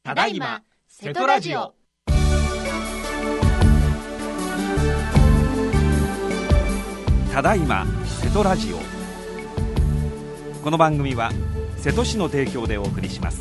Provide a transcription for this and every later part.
ただいま瀬戸ラジオ。 ただいま瀬戸ラジオ。この番組は瀬戸市の提供でお送りします。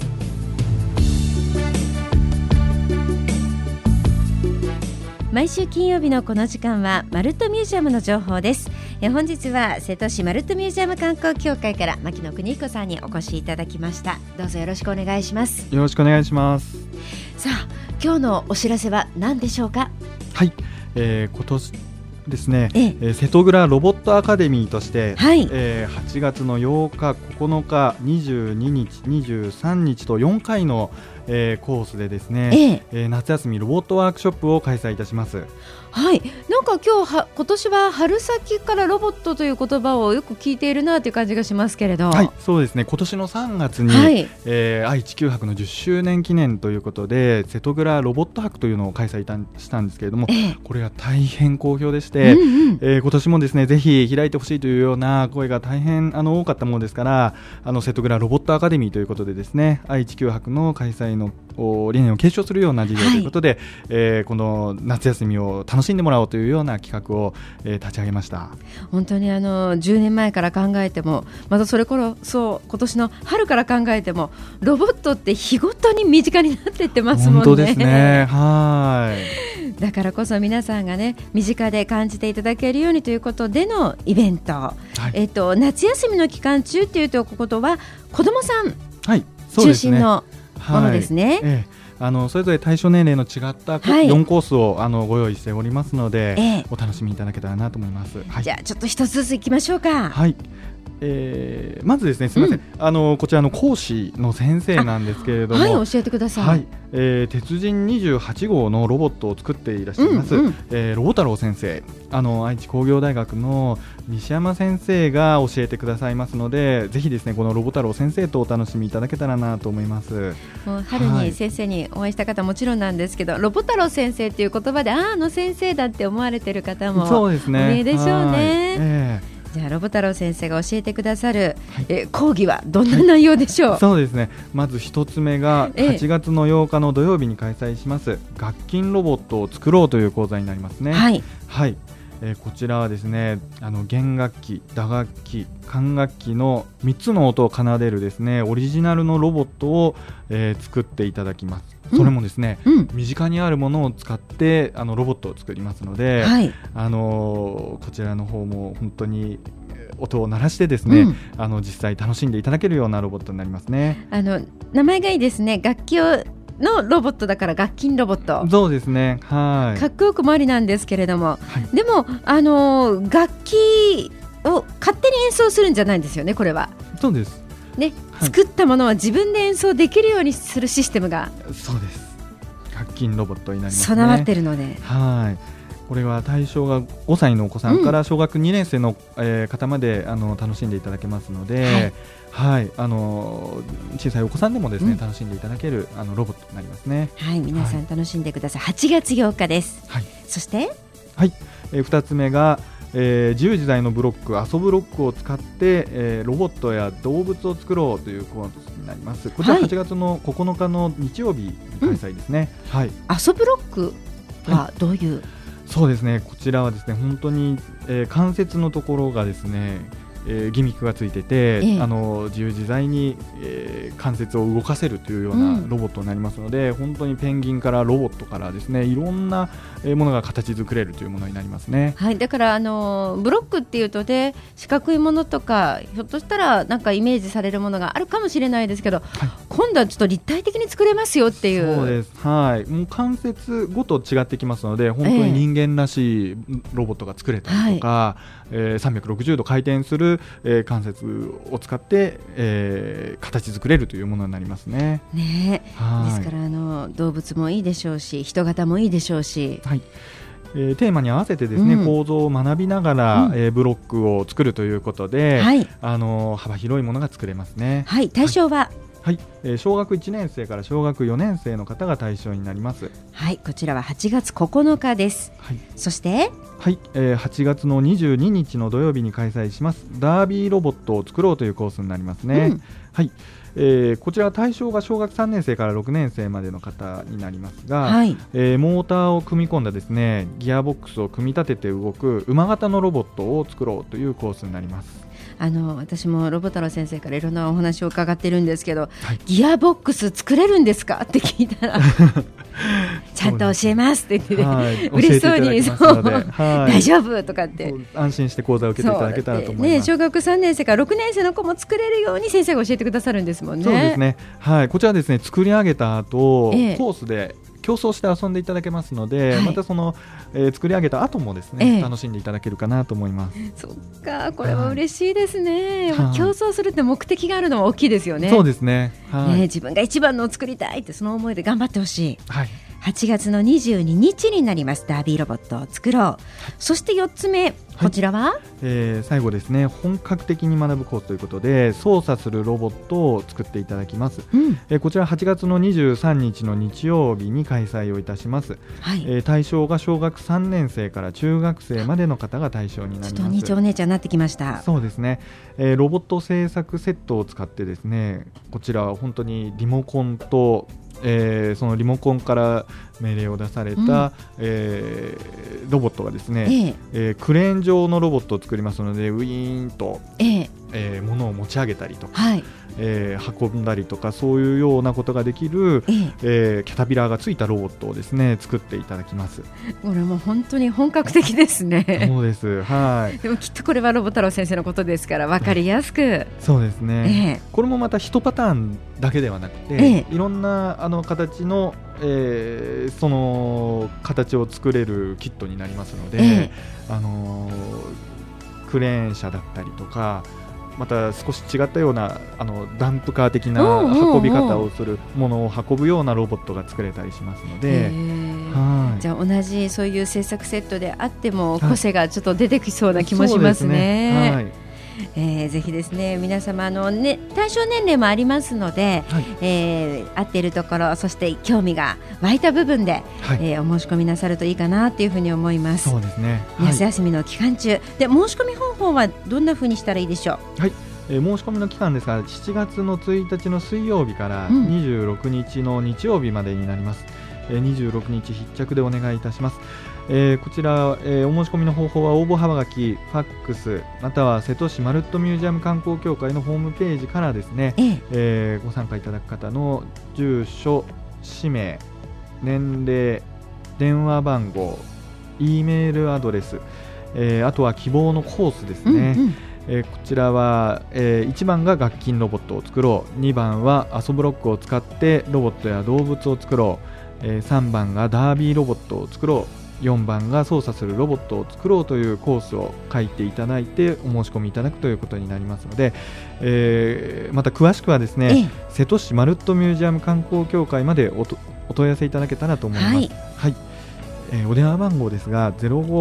毎週金曜日のこの時間はマルットミュージアムの情報です。本日は瀬戸市マルットミュージアム観光協会から牧野邦彦さんにお越しいただきました。どうぞよろしくお願いします。 よろしくお願いします。 さあ、今日のお知らせは何でしょうか？ はい、今年ですね、瀬戸倉ロボットアカデミーとして、 はい、 8月の8日、9日、22日、23日と4回のコースでですね、夏休みロボットワークショップを開催いたします。 はい、なんか今年は春先からロボットという言葉をよく聞いているなという感じがしますけれど、 はい、そうですね。今年の3月に、 はい、 愛・地球博の10周年記念ということで瀬戸倉ロボット博というのを開催したんですけれども、これが大変好評でして、今年もですねぜひ開いてほしいというような声が大変多かったものですから、瀬戸倉ロボットアカデミーということでですね、愛・地球博の開催の理念を継承するような事業ということで、この夏休みを楽しんでもらおうというような企画を、立ち上げました。 本当に10年前から考えても、またそれこそ今年の春から考えても、ロボットって日ごとに身近になっていってますもんね。 本当ですね。はい。 だからこそ皆さんがね身近で感じていただけるようにということでのイベント、はい、夏休みの期間中というとことは子どもさん中心のものですね。 それぞれ対象年齢の違った4コースをご用意しておりますので、お楽しみいただけたらなと思います。はい、 じゃあちょっと一つずついきましょうか。 はい、まずですね、すみません、こちらの講師の先生なんですけれども、 はい、教えてください。 はい、鉄人28号のロボットを作っていらっしゃいます、ロボ太郎先生、愛知工業大学の西山先生が教えてくださいますので、ぜひですねこのロボ太郎先生とお楽しみいただけたらなと思います。 もう春に先生にお会いした方もちろんなんですけど、ロボ太郎先生という言葉であの先生だって思われている方もお見えでしょうね。じゃあロボ太郎先生が教えてくださる、講義はどんな内容でしょう？ そうですね、まず一つ目が8月の8日の土曜日に開催します楽器ロボットを作ろうという講座になりますね。はい、はい、こちらはですね弦楽器、打楽器、管楽器の3つの音を奏でるですねオリジナルのロボットを、作っていただきます。それもですね、身近にあるものを使ってロボットを作りますので、はい、こちらの方も本当に音を鳴らしてですね、実際楽しんでいただけるようなロボットになりますね。 名前がいいですね。楽器のロボットだから楽器ロボット。 そうですね、はい、 かっこよくもありなんですけれども、はい、でも楽器を勝手に演奏するんじゃないんですよね。これはそうですね、はい、作ったものは自分で演奏できるようにするシステムが、 そうです、楽器ロボットになりますね。 備わってるので、はい、 これは対象が5歳のお子さんから小学2年生の、方まで楽しんでいただけますので、はいはい、小さいお子さんでもですね、楽しんでいただけるロボットになりますね。 はい、皆さん楽しんでください。8月8日です。はい、そして、 はい、2つ目が自由自在のブロック、遊ぶロックを使って、ロボットや動物を作ろうというコースになります。こちら8月の9日の日曜日に開催ですね。はい、 遊ぶロックはどういう、 そうですね、こちらはですね本当に、関節のところがですね、ギミックがついてて、自由自在に、関節を動かせるというようなロボットになりますので、本当にペンギンからロボットからですねいろんなものが形作れるというものになりますね。 はい、だからブロックっていうとで四角いものとかひょっとしたらなんかイメージされるものがあるかもしれないですけど、はい、今度はちょっと立体的に作れますよっていう。 そうです、はい、もう関節ごと違ってきますので本当に人間らしいロボットが作れたりとか、360度回転する関節を使って、形作れるというものになりますね。 ですから動物もいいでしょうし人型もいいでしょうし、はい、 テーマに合わせてですね、構造を学びながら、ブロックを作るということで、はい、幅広いものが作れますね。 はい、対象は、 はい、小学1年生から小学4年生の方が対象になります。 はい、こちらは8月9日です。はい、そしてはい、8月の22日の土曜日に開催しますダービーロボットを作ろうというコースになりますね。 はい、こちら対象が小学3年生から6年生までの方になりますが、 はい、 モーターを組み込んだですねギアボックスを組み立てて動く馬型のロボットを作ろうというコースになります。 私もロボ太郎先生からいろんなお話を伺ってるんですけど、 はい、 ギアボックス作れるんですかって聞いたらちゃんと教えますって言って、 はい、 嬉しそうにそう大丈夫とかって安心して講座を受けていただけたらと思います、 ね、小学3年生から6年生の子も作れるように先生が教えてくださるんですもんね。 そうですね、はい、こちらですね作り上げた後、コースで競争して遊んでいただけますので、はい、またその、作り上げた後もですね、楽しんでいただけるかなと思います。 そっか、これは嬉しいですね、はい、競争するって目的があるのは大きいですよね。 そうですね、はい、 自分が一番のを作りたいってその思いで頑張ってほしい、 はい、 8月の22日になります。ダービーロボットを作ろう、そして4つ目、こちらは、 最後ですね、本格的に学ぶコースということで操作するロボットを作っていただきます、こちら8月の23日の日曜日に開催をいたします、はい、対象が小学3年生から中学生までの方が対象になります。 ちょっとお兄ちゃんお姉ちゃんになってきました。 そうですね、ロボット製作セットを使ってですね、こちらは本当にリモコンとそのリモコンから命令を出された、ロボットがですね、クレーン状のロボットを作りますので、ウィーンと、物を持ち上げたりとか、はい、運んだりとかそういうようなことができる、キャタピラーがついたロボットをですね作っていただきます。 これも本当に本格的ですね。 そうです、はい、 でもきっとこれはロボ太郎先生のことですから分かりやすく、 そうですね、これもまた1パターンだけではなくて、いろんな形の、その形を作れるキットになりますので、クレーン車だったりとか、また少し違ったようなダンプカー的な運び方をするものを運ぶようなロボットが作れたりしますので、 じゃあ同じそういう制作セットであっても個性がちょっと出てきそうな気もしますね。はい、ぜひですね皆様対象年齢もありますので、はい、合っているところ、そして興味が湧いた部分で、はい、お申し込みなさるといいかなというふうに思います。 そうですね、 夏休みの期間中で申し込み方法はどんなふうにしたらいいでしょう。 はい、申し込みの期間ですが7月の1日の水曜日から26日の日曜日までになります。26日必着でお願いいたします。こちら、お申し込みの方法は応募はがき、ファックスまたは瀬戸市まるっとミュージアム観光協会のホームページからですね、ご参加いただく方の住所、氏名、年齢、電話番号、Eメールアドレス、あとは希望のコースですね、こちらは、1番が楽器ロボットを作ろう、2番はアソブロックを使ってロボットや動物を作ろう、3番がダービーロボットを作ろう、4番が操作するロボットを作ろうというコースを書いていただいてお申し込みいただくということになりますので、また詳しくはですね、瀬戸市まるっとミュージアム観光協会までお問い合わせいただけたらと思います。はい、はい、お電話番号ですが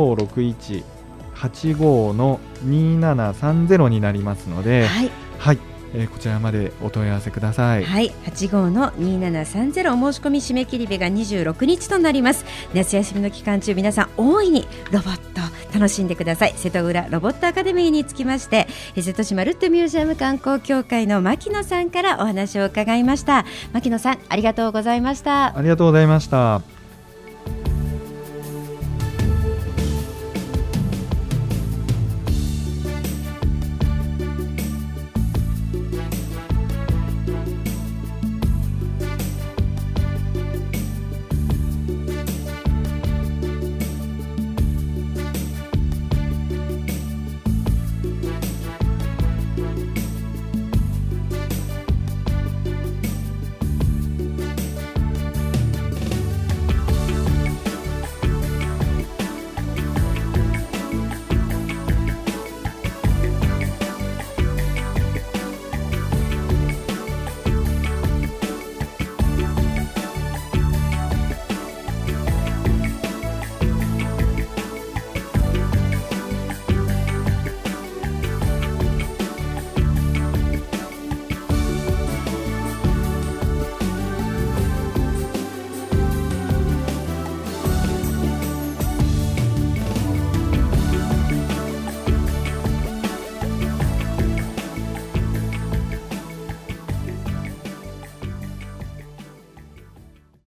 0561-85-2730 になりますので、はい、はい、こちらまでお問い合わせください。 はい、85-2730、お申し込み締め切り日が26日となります。夏休みの期間中皆さん大いにロボット楽しんでください。瀬戸浦ロボットアカデミーにつきまして瀬戸市まるっとミュージアム観光協会の牧野さんからお話を伺いました。牧野さん、ありがとうございました。 ありがとうございました。